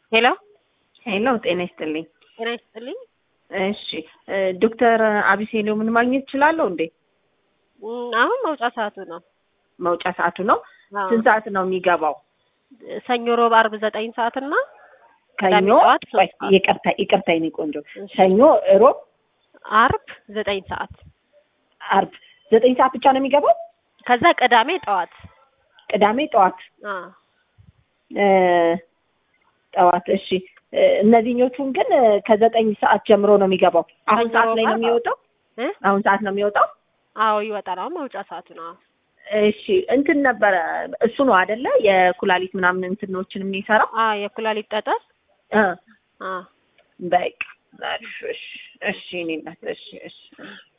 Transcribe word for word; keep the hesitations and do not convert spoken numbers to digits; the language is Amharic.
ሄሎ ሄሎ ጤና ይስጥልኝ። ጤና ይስጥልኝ። እሺ ዶክተር አቢሲኒዮ ምን ማግኘት እችላለሁ እንዴ? አሁን መውጫ ሰዓቱ ነው። መውጫ ሰዓቱ ነው። ስንት ሰዓት ነው የሚገባው? ሰኞ፣ ሮብ፣ አርብ ዘጠኝ ሰዓት እና ሰኞ ይቅርታ ይቅርታ የኔ ቆንጆ ሰኞ፣ ሮብ፣ አርብ ዘጠኝ ሰዓት አርብ ዘጠኝ ሰዓት ብቻ ነው የሚገባው? ከዛ ቅዳሜ ጠዋት ቅዳሜ ጠዋት አ እ ጠዋት እሺ። እነዚህኞቹን ግን ከዘጠኝ ሰዓት ጀምሮ ነው የሚገባው። አሁን ሰዓት ላይ ነው የሚወጣው? አሁን ሰዓት ነው የሚወጣው? አዎ ይወጣል። አሁን መውጫ ሰዓቱ ነው። እሺ እንትን ነበረ እሱ ነው አይደለ? የኩላሊት ምናምን እንትኖችን የሚሰራው? አ የኩላሊት ጠጠር አ አ በቃ እሺ እሺ እኔ እሺ እሺ